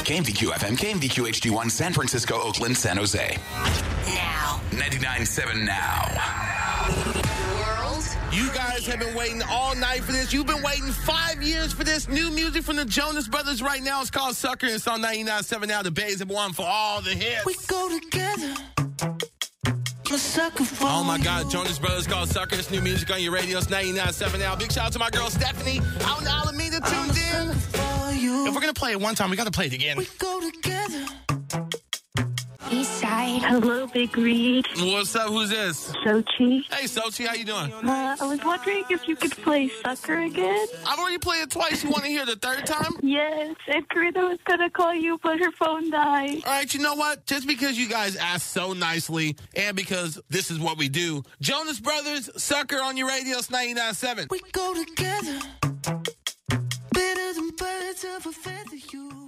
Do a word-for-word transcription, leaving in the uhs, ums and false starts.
K M V Q F M, K M V Q H D one, San Francisco, Oakland, San Jose. Now. ninety-nine point seven now. World. You guys have been waiting all night for this. You've been waiting five years for this. New music from the Jonas Brothers right now. It's called Sucker. It's on ninety-nine point seven now. The Bays have won for all the hits. We go together. I'm a sucker for Oh my God, Jonas Brothers called Sucker. It's new music on your radio. It's ninety-nine point seven now. Big shout out to my girl Stephanie out in Alameda tuned in. for you. If we're going to play it one time, we got to play it again. We go together. Eastside. Hello, Big Reed. What's up? Who's this? Sochi. Hey, Sochi, how you doing? Uh, I was wondering if you could play Sucker again. I've already played it twice. You want to hear the third time? Yes, and Karina was going to call you, but her phone died. All right, you know what? Just because you guys asked so nicely and because this is what we do, Jonas Brothers, Sucker on your radio. It's ninety-nine point seven. We go together. Better than birds of a feather, you.